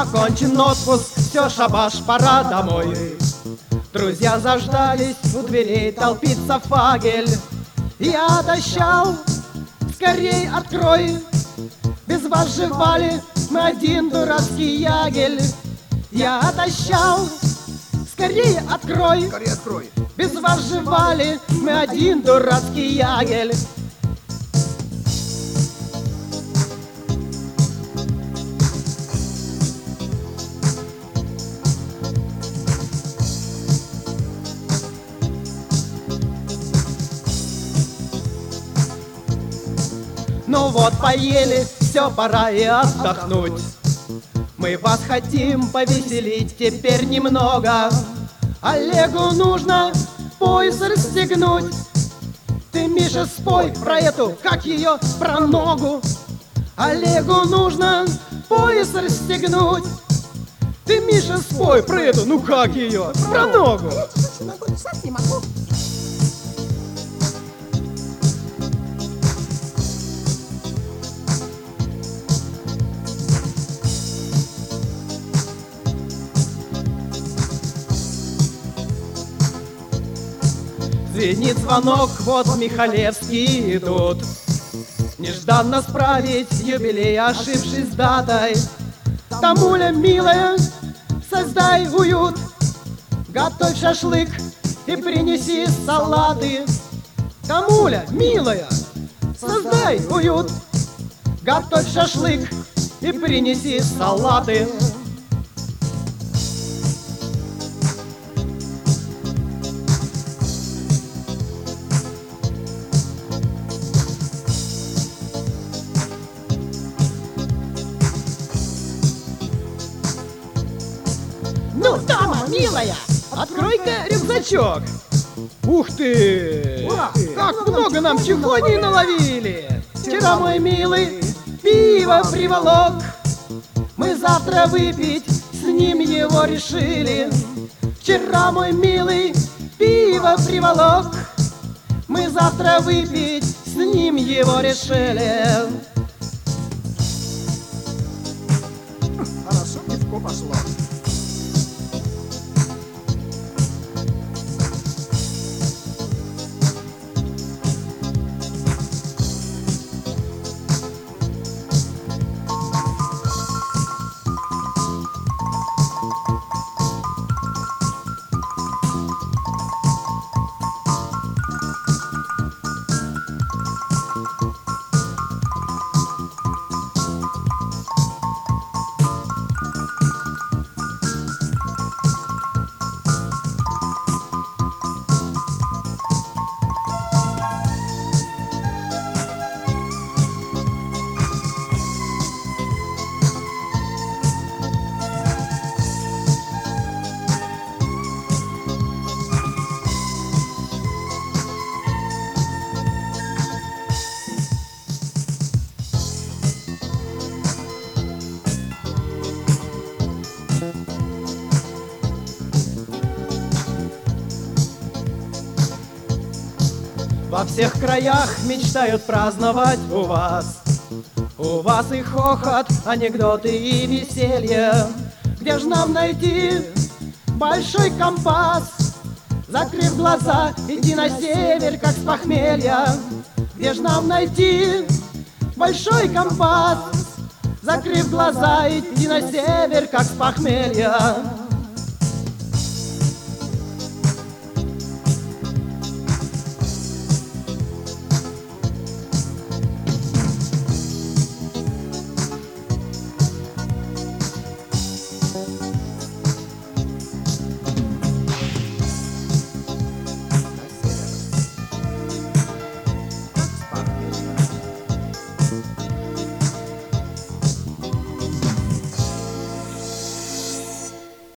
Окончен отпуск, все, шабаш, пора домой. Друзья заждались, у дверей толпится Фагель. Я отощал, скорей открой. Без вас жевали, мы один дурацкий ягель. Я отощал, скорей открой. Скорее открой. Без вас жевали, мы один дурацкий ягель. Ну вот поели, все, пора и отдохнуть. Мы вас хотим повеселить теперь немного. Олегу нужно пояс расстегнуть. Ты, Миша, спой про эту, как ее, про ногу. Олегу нужно пояс расстегнуть. Ты, Миша, спой про эту, ну как ее, про ногу. Не могу. Звенит звонок, вот в Михалевский идут. Нежданно справить юбилей, ошибшись датой. Тамуля, милая, создай уют. Готовь шашлык и принеси салаты. Тамуля, милая, создай уют. Готовь шашлык и принеси салаты. Ну, дама, милая, открой-ка рюкзачок. Ух ты! Как много нам чехоний наловили! Вчера, мой милый, пиво приволок. Мы завтра выпить с ним его решили. Вчера, мой милый, пиво приволок. Мы завтра выпить с ним его решили. Хорошо, пивко пошло. Во всех краях мечтают праздновать у вас. У вас и хохот, анекдоты и веселье. Где ж нам найти большой компас? Закрыв глаза, иди на север, как с похмелья. Где ж нам найти большой компас? Закрыв глаза, иди на север, как с похмелья.